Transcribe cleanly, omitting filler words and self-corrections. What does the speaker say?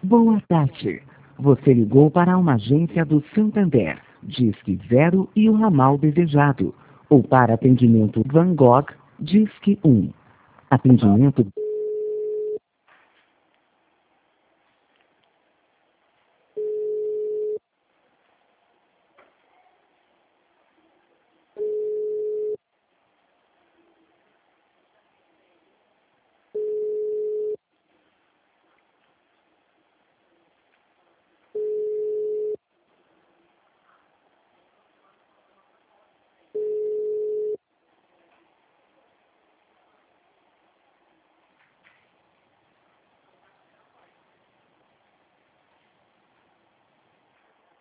Boa tarde. Você ligou para uma agência do Santander, Disque 0 e o ramal desejado. Ou para atendimento Van Gogh, Disque 1. Atendimento